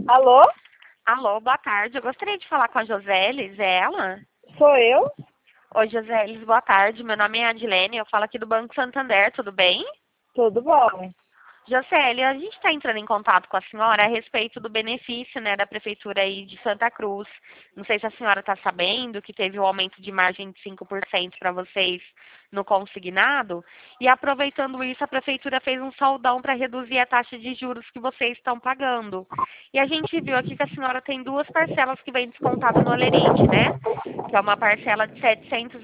Alô? Alô, boa tarde. Eu gostaria de falar com a Josélis, é ela? Sou eu? Oi, Josélis, boa tarde. Meu nome é Adilene, eu falo aqui do Banco Santander, tudo bem? Tudo bom? Josélia, a gente está entrando em contato com a senhora a respeito do benefício, né, da Prefeitura aí de Santa Cruz. Não sei se a senhora está sabendo que teve um aumento de margem de 5% para vocês no consignado. E aproveitando isso, a Prefeitura fez um saldão para reduzir a taxa de juros que vocês estão pagando. E a gente viu aqui que a senhora tem duas parcelas que vem descontado no Olerite, né? Que é uma parcela de R$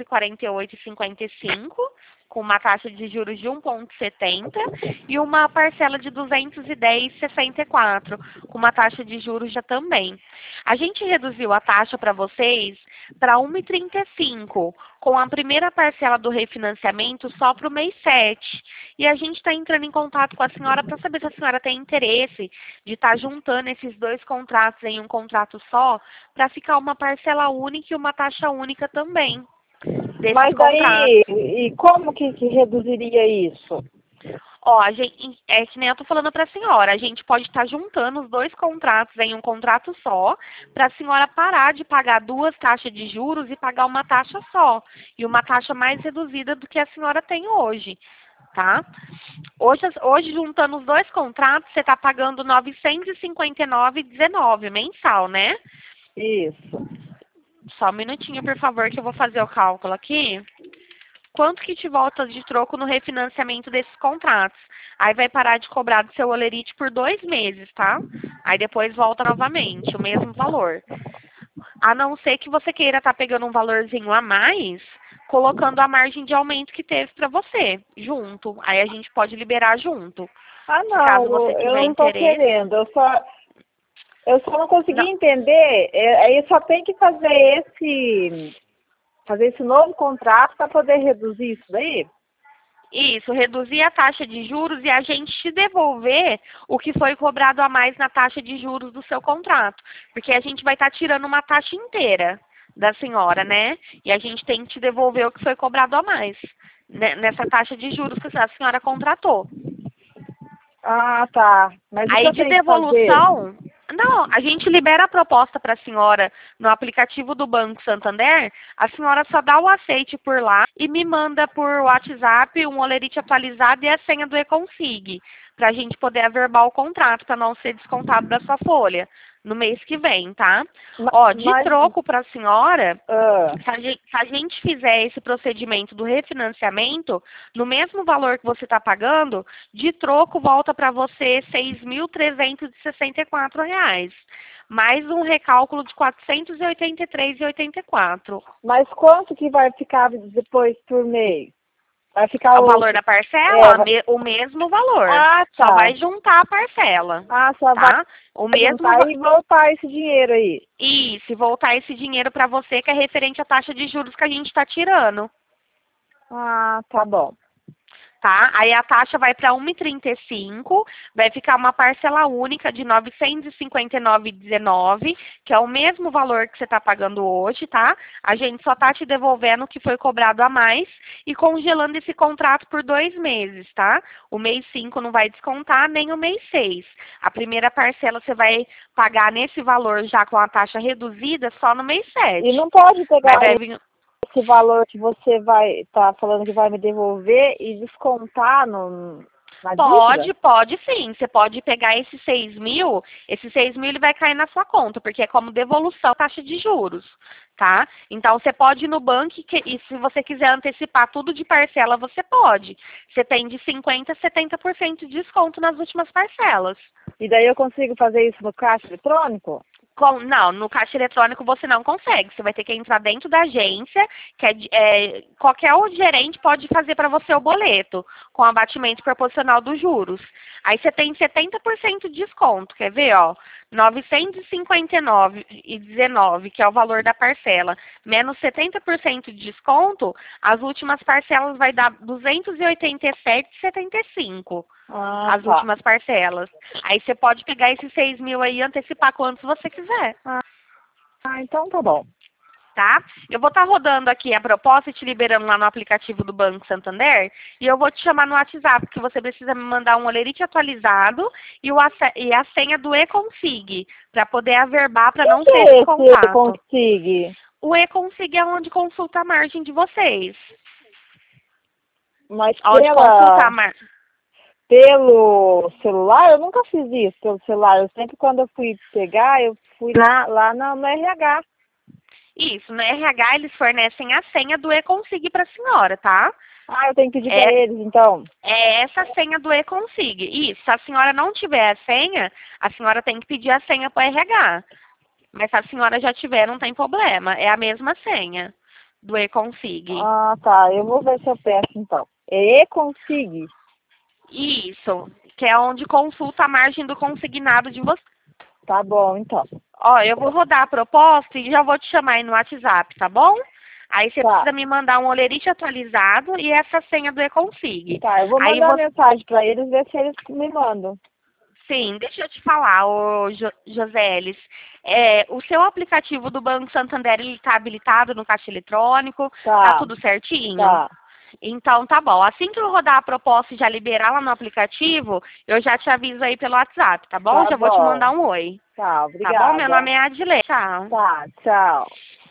748,55, com uma taxa de juros de 1,70 e uma parcela de R$ 210,64, com uma taxa de juros já também. A gente reduziu a taxa para vocês para 1,35, com a primeira parcela do refinanciamento só para o mês 7. E a gente está entrando em contato com a senhora para saber se a senhora tem interesse de estar juntando esses dois contratos em um contrato só, para ficar uma parcela única e uma taxa única também desses Mas contratos. aí, e como que reduziria isso? Ó, é que nem eu tô falando para a senhora, a gente pode estar juntando os dois contratos em um contrato só, para a senhora parar de pagar duas taxas de juros e pagar uma taxa só, e uma taxa mais reduzida do que a senhora tem hoje, tá? Hoje juntando os dois contratos, você está pagando R$ 959,19 mensal, né? Isso. Só um minutinho, por favor, que eu vou fazer o cálculo aqui. Quanto que te volta de troco no refinanciamento desses contratos? Aí vai parar de cobrar do seu Olerite por 2 meses, tá? Aí depois volta novamente, o mesmo valor. A não ser que você queira estar pegando um valorzinho a mais, colocando a margem de aumento que teve para você, junto. Aí a gente pode liberar junto. Ah, Se caso não, você eu tiver não estou interesse. querendo. Eu só não consegui Não. entender. Aí só tem que fazer esse novo contrato para poder reduzir isso daí? Isso, reduzir a taxa de juros e a gente te devolver o que foi cobrado a mais na taxa de juros do seu contrato. Porque a gente vai estar tirando uma taxa inteira da senhora, né? E a gente tem que te devolver o que foi cobrado a mais nessa taxa de juros que a senhora contratou. Ah, tá. Mas o que Aí eu de tenho que fazer? devolução, não, a gente libera a proposta para a senhora no aplicativo do Banco Santander, a senhora só dá o aceite por lá e me manda por WhatsApp um olerite atualizado e a senha do eConsig, para a gente poder averbar o contrato, para não ser descontado da sua folha no mês que vem, tá? Ó, de Mas, troco para a senhora, ah, se a gente fizer esse procedimento do refinanciamento, no mesmo valor que você está pagando, de troco volta para você R$ 6.364, mais um recálculo de R$ 483,84. mas quanto que vai ficar depois por mês? Vai ficar O o... valor da É, parcela, o mesmo valor. ah, Só tá. vai juntar a parcela, Ah, só vai tá? O mesmo, juntar e voltar esse dinheiro aí. e se voltar esse dinheiro para você, que é referente à taxa de juros que a gente está tirando. Ah, tá bom. Tá? Aí a taxa vai para 1,35, vai ficar uma parcela única de 959,19, que é o mesmo valor que você está pagando hoje, tá? A gente só está te devolvendo o que foi cobrado a mais e congelando esse contrato por 2 meses, tá? O mês 5 não vai descontar, nem o mês 6. A primeira parcela você vai pagar nesse valor já com a taxa reduzida só no mês E 7. não pode Mas pegar vai vir. esse valor que você vai tá falando que vai me devolver e descontar na dívida? Pode sim. Você pode pegar esses 6.000 ele vai cair na sua conta, porque é como devolução taxa de juros, tá? Então você pode ir no banco e se você quiser antecipar tudo de parcela, você pode. Você tem de 50% a 70% de desconto nas últimas parcelas. E daí eu consigo fazer isso no caixa eletrônico? Não, no caixa eletrônico você não consegue. Você vai ter que entrar dentro da agência, que qualquer gerente pode fazer para você o boleto, com abatimento proporcional dos juros. Aí você tem 70% de desconto, quer ver, ó? 959,19, que é o valor da parcela, menos 70% de desconto, as últimas parcelas vai dar 287,75. Ah, As tá. últimas parcelas. Aí você pode pegar esses 6.000 aí e antecipar quantos você quiser. Ah, então tá bom. tá? Eu vou estar rodando aqui a proposta e te liberando lá no aplicativo do Banco Santander e eu vou te chamar no WhatsApp, que você precisa me mandar um olerite atualizado e a senha do e-Consig, para poder averbar para O não que ter é esse descontato. consigo? O e-Consig é onde consulta a margem de vocês. Mas Onde consulta a margem. pelo celular, eu nunca fiz isso pelo celular. Eu sempre quando eu fui pegar, eu fui lá no RH. Isso, no RH eles fornecem a senha do e-Consig para a senhora, tá? Ah, eu tenho que pedir para eles, então. É essa senha do e-Consig. Isso, se a senhora não tiver a senha, a senhora tem que pedir a senha para o RH. Mas se a senhora já tiver, não tem problema. É a mesma senha do e-Consig. Ah, tá. Eu vou ver se eu peço, então. É consigo. Isso, que é onde consulta a margem do consignado de você. Tá bom, então. Ó, eu vou rodar a proposta e já vou te chamar aí no WhatsApp, tá bom? Aí você Tá. precisa me mandar um olerite atualizado e essa senha do e-Consig. Tá, eu vou Aí mandar você... mensagem para eles, ver se eles me mandam. Sim, deixa eu te falar, ô Josélis. O seu aplicativo do Banco Santander, ele está habilitado no caixa eletrônico? Tá Tá, tudo certinho? tá. Então tá bom. Assim que eu rodar a proposta e já liberar lá no aplicativo, eu já te aviso aí pelo WhatsApp, tá bom? Tá Já vou te bom. mandar um oi. Tá, Tá bom? Meu obrigada. nome é Adilene. Tchau. Tá, tchau.